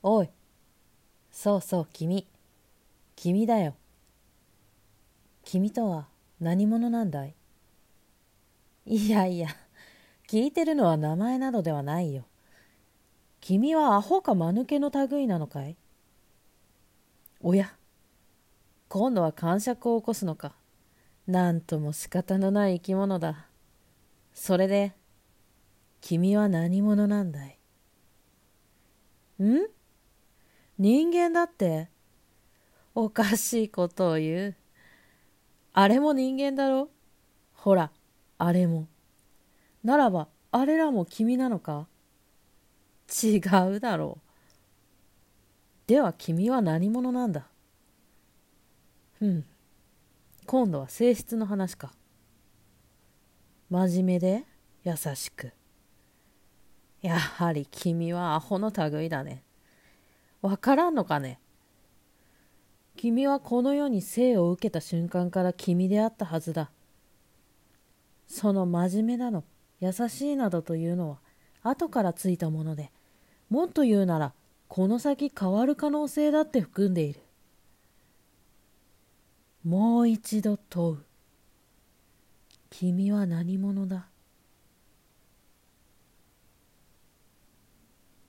おい、そうそう、君だよ。君とは何者なんだい？いやいや、聞いてるのは名前などではないよ。君はアホか間抜けの類なのかい？おや、今度は癇癪を起こすのか。なんとも仕方のない生き物だ。それで、君は何者なんだい？ん？人間だって？おかしいことを言う。あれも人間だろ？ほら、あれも。ならば、あれらも君なのか？違うだろう。では君は何者なんだ？今度は性質の話か。真面目で優しく。やはり君はアホの類だね。わからんのかね。君はこの世に生を受けた瞬間から君であったはずだ。その真面目なの、優しいなどというのは後からついたもので、もっと言うならこの先変わる可能性だって含んでいる。もう一度問う。君は何者だ？